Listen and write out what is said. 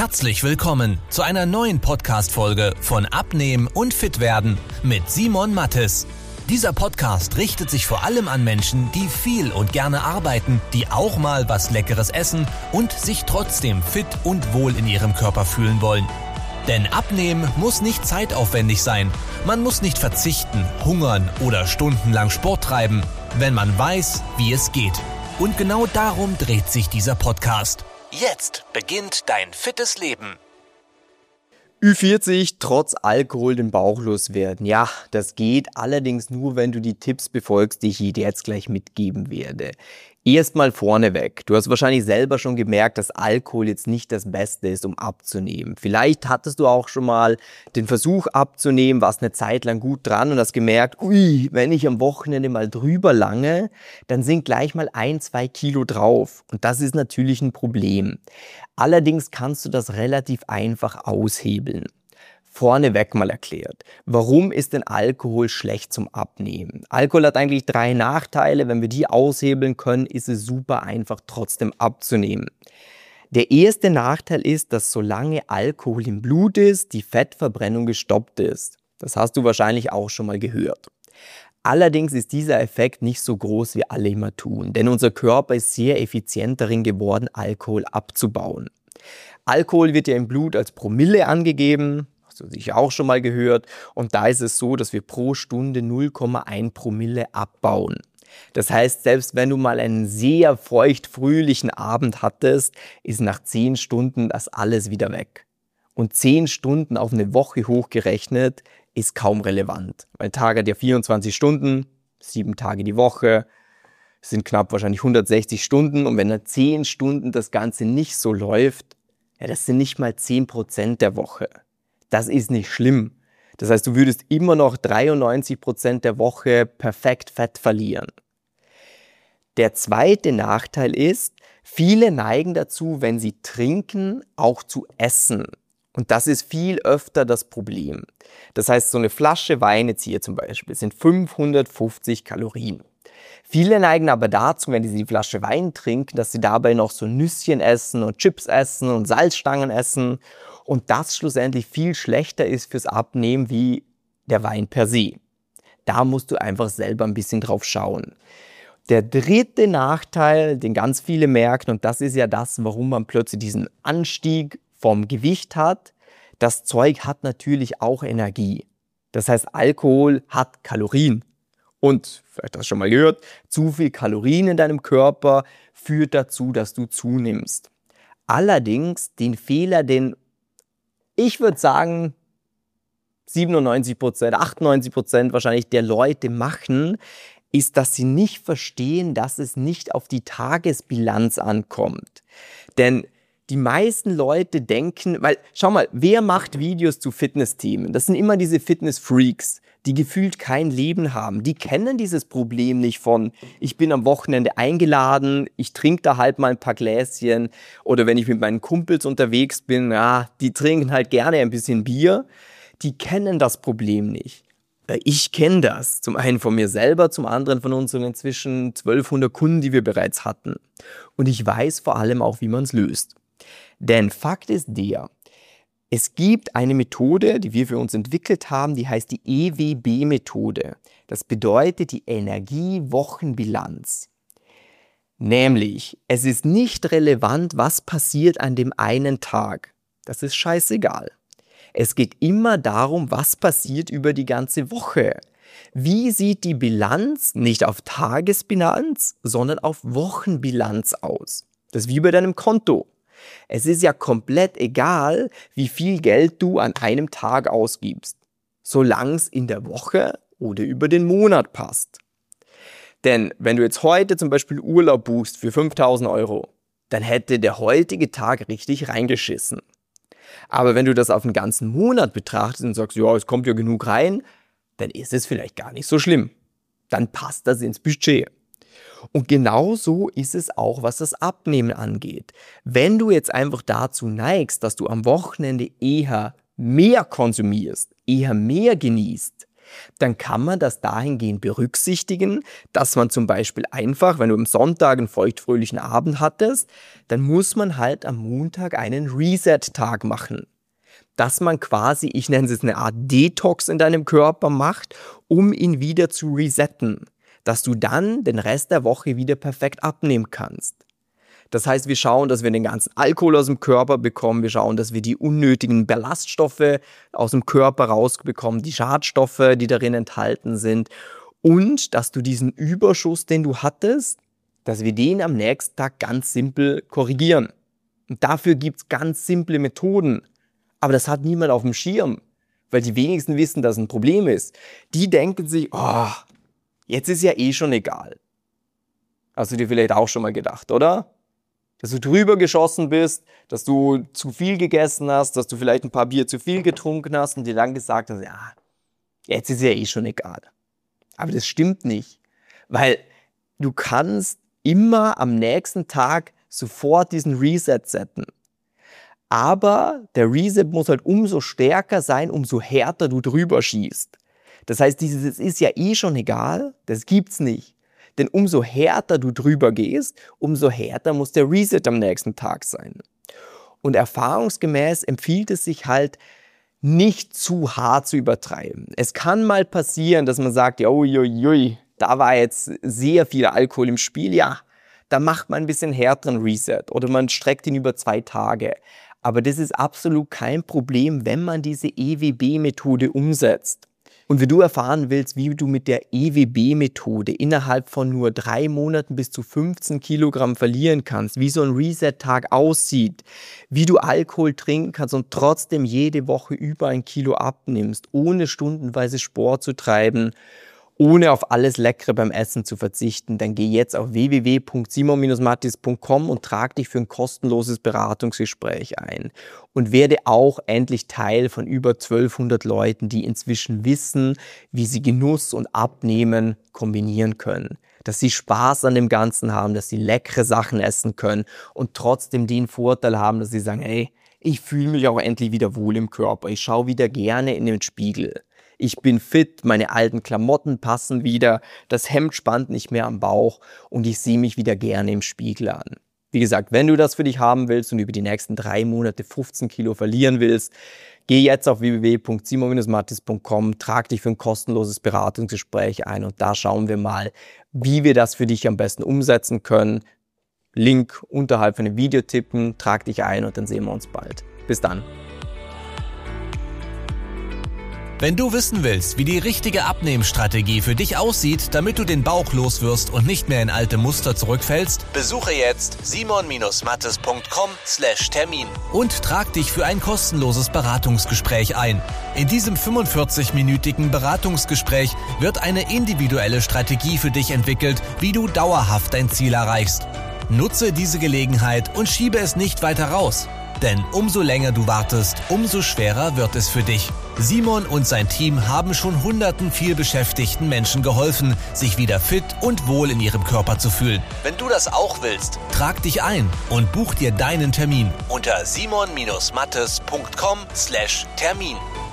Herzlich willkommen zu einer neuen Podcast-Folge von Abnehmen und Fitwerden mit Simon Mattes. Dieser Podcast richtet sich vor allem an Menschen, die viel und gerne arbeiten, die auch mal was Leckeres essen und sich trotzdem fit und wohl in ihrem Körper fühlen wollen. Denn Abnehmen muss nicht zeitaufwendig sein. Man muss nicht verzichten, hungern oder stundenlang Sport treiben, wenn man weiß, wie es geht. Und genau darum dreht sich dieser Podcast. Jetzt beginnt dein fittes Leben. Ü40 trotz Alkohol den Bauch loswerden. Ja, das geht allerdings nur, wenn du die Tipps befolgst, die ich dir jetzt gleich mitgeben werde. Erstmal vorneweg. Du hast wahrscheinlich selber schon gemerkt, dass Alkohol jetzt nicht das Beste ist, um abzunehmen. Vielleicht hattest du auch schon mal den Versuch abzunehmen, warst eine Zeit lang gut dran und hast gemerkt, wenn ich am Wochenende mal drüber lange, dann sind gleich mal 1-2 Kilo drauf. Und das ist natürlich ein Problem. Allerdings kannst du das relativ einfach aushebeln. Vorneweg mal erklärt, warum ist denn Alkohol schlecht zum Abnehmen? Alkohol hat eigentlich 3 Nachteile, wenn wir die aushebeln können, ist es super einfach trotzdem abzunehmen. Der erste Nachteil ist, dass solange Alkohol im Blut ist, die Fettverbrennung gestoppt ist. Das hast du wahrscheinlich auch schon mal gehört. Allerdings ist dieser Effekt nicht so groß, wie alle immer tun, denn unser Körper ist sehr effizient darin geworden, Alkohol abzubauen. Alkohol wird ja im Blut als Promille angegeben, hast du sicher auch schon mal gehört, und da ist es so, dass wir pro Stunde 0,1 Promille abbauen. Das heißt, selbst wenn du mal einen sehr feucht-fröhlichen Abend hattest, ist nach 10 Stunden das alles wieder weg. Und 10 Stunden auf eine Woche hochgerechnet ist kaum relevant. Weil Tag hat ja 24 Stunden, 7 Tage die Woche, sind knapp wahrscheinlich 160 Stunden. Und wenn dann 10 Stunden das Ganze nicht so läuft, ja, das sind nicht mal 10% der Woche. Das ist nicht schlimm. Das heißt, du würdest immer noch 93% der Woche perfekt Fett verlieren. Der zweite Nachteil ist, viele neigen dazu, wenn sie trinken, auch zu essen. Und das ist viel öfter das Problem. Das heißt, so eine Flasche Wein jetzt hier zum Beispiel sind 550 Kalorien. Viele neigen aber dazu, wenn sie die Flasche Wein trinken, dass sie dabei noch so Nüsschen essen und Chips essen und Salzstangen essen. Und das schlussendlich viel schlechter ist fürs Abnehmen wie der Wein per se. Da musst du einfach selber ein bisschen drauf schauen. Der dritte Nachteil, den ganz viele merken, und das ist ja das, warum man plötzlich diesen Anstieg vom Gewicht hat, das Zeug hat natürlich auch Energie. Das heißt, Alkohol hat Kalorien. Und, vielleicht hast du schon mal gehört, zu viel Kalorien in deinem Körper führt dazu, dass du zunimmst. Allerdings den Fehler, den ich würde sagen 97%, 98% wahrscheinlich der Leute machen, ist, dass sie nicht verstehen, dass es nicht auf die Tagesbilanz ankommt. Denn die meisten Leute denken, weil, schau mal, wer macht Videos zu Fitness-Themen? Das sind immer diese Fitness-Freaks, die gefühlt kein Leben haben. Die kennen dieses Problem nicht von, ich bin am Wochenende eingeladen, ich trinke da halt mal ein paar Gläschen. Oder wenn ich mit meinen Kumpels unterwegs bin, ja, die trinken halt gerne ein bisschen Bier. Die kennen das Problem nicht. Ich kenne das, zum einen von mir selber, zum anderen von unseren inzwischen 1200 Kunden, die wir bereits hatten. Und ich weiß vor allem auch, wie man es löst. Denn Fakt ist der, es gibt eine Methode, die wir für uns entwickelt haben, die heißt die EWB-Methode. Das bedeutet die Energiewochenbilanz. Nämlich, es ist nicht relevant, was passiert an dem einen Tag. Das ist scheißegal. Es geht immer darum, was passiert über die ganze Woche. Wie sieht die Bilanz nicht auf Tagesbilanz, sondern auf Wochenbilanz aus? Das ist wie bei deinem Konto. Es ist ja komplett egal, wie viel Geld du an einem Tag ausgibst, solange es in der Woche oder über den Monat passt. Denn wenn du jetzt heute zum Beispiel Urlaub buchst für 5.000 Euro, dann hätte der heutige Tag richtig reingeschissen. Aber wenn du das auf einen ganzen Monat betrachtest und sagst, ja, es kommt ja genug rein, dann ist es vielleicht gar nicht so schlimm. Dann passt das ins Budget. Und genau so ist es auch, was das Abnehmen angeht. Wenn du jetzt einfach dazu neigst, dass du am Wochenende eher mehr konsumierst, eher mehr genießt, dann kann man das dahingehend berücksichtigen, dass man zum Beispiel einfach, wenn du am Sonntag einen feuchtfröhlichen Abend hattest, dann muss man halt am Montag einen Reset-Tag machen. Dass man quasi, ich nenne es jetzt eine Art Detox in deinem Körper macht, um ihn wieder zu resetten. Dass du dann den Rest der Woche wieder perfekt abnehmen kannst. Das heißt, wir schauen, dass wir den ganzen Alkohol aus dem Körper bekommen. Wir schauen, dass wir die unnötigen Ballaststoffe aus dem Körper rausbekommen, die Schadstoffe, die darin enthalten sind. Und dass du diesen Überschuss, den du hattest, dass wir den am nächsten Tag ganz simpel korrigieren. Und dafür gibt es ganz simple Methoden. Aber das hat niemand auf dem Schirm, weil die wenigsten wissen, dass es ein Problem ist. Die denken sich, oh, jetzt ist ja eh schon egal. Hast du dir vielleicht auch schon mal gedacht, oder? Dass du drüber geschossen bist, dass du zu viel gegessen hast, dass du vielleicht ein paar Bier zu viel getrunken hast und dir dann gesagt hast, ja, jetzt ist ja eh schon egal. Aber das stimmt nicht, weil du kannst immer am nächsten Tag sofort diesen Reset setzen. Aber der Reset muss halt umso stärker sein, umso härter du drüber schießt. Das heißt, dieses ist ja eh schon egal, das gibt's nicht. Denn umso härter du drüber gehst, umso härter muss der Reset am nächsten Tag sein. Und erfahrungsgemäß empfiehlt es sich halt, nicht zu hart zu übertreiben. Es kann mal passieren, dass man sagt, ja, uiuiui, da war jetzt sehr viel Alkohol im Spiel. Ja, da macht man ein bisschen härteren Reset oder man streckt ihn über 2 Tage. Aber das ist absolut kein Problem, wenn man diese EWB-Methode umsetzt. Und wenn du erfahren willst, wie du mit der EWB-Methode innerhalb von nur 3 Monaten bis zu 15 Kilogramm verlieren kannst, wie so ein Reset-Tag aussieht, wie du Alkohol trinken kannst und trotzdem jede Woche über 1 Kilo abnimmst, ohne stundenweise Sport zu treiben, ohne auf alles Leckere beim Essen zu verzichten, dann geh jetzt auf www.simon-mattis.com und trag dich für ein kostenloses Beratungsgespräch ein. Und werde auch endlich Teil von über 1200 Leuten, die inzwischen wissen, wie sie Genuss und Abnehmen kombinieren können. Dass sie Spaß an dem Ganzen haben, dass sie leckere Sachen essen können und trotzdem den Vorteil haben, dass sie sagen, hey, ich fühle mich auch endlich wieder wohl im Körper, ich schaue wieder gerne in den Spiegel. Ich bin fit, meine alten Klamotten passen wieder, das Hemd spannt nicht mehr am Bauch und ich sehe mich wieder gerne im Spiegel an. Wie gesagt, wenn du das für dich haben willst und über die nächsten 3 Monate 15 Kilo verlieren willst, geh jetzt auf www.simon-mattis.com, trag dich für ein kostenloses Beratungsgespräch ein und da schauen wir mal, wie wir das für dich am besten umsetzen können. Link unterhalb von dem Video tippen, trag dich ein und dann sehen wir uns bald. Bis dann. Wenn du wissen willst, wie die richtige Abnehmstrategie für dich aussieht, damit du den Bauch loswirst und nicht mehr in alte Muster zurückfällst, besuche jetzt simon-mattis.com/Termin und trag dich für ein kostenloses Beratungsgespräch ein. In diesem 45-minütigen Beratungsgespräch wird eine individuelle Strategie für dich entwickelt, wie du dauerhaft dein Ziel erreichst. Nutze diese Gelegenheit und schiebe es nicht weiter raus. Denn umso länger du wartest, umso schwerer wird es für dich. Simon und sein Team haben schon hunderten vielbeschäftigten Menschen geholfen, sich wieder fit und wohl in ihrem Körper zu fühlen. Wenn du das auch willst, trag dich ein und buch dir deinen Termin unter simon-mattis.com/Termin.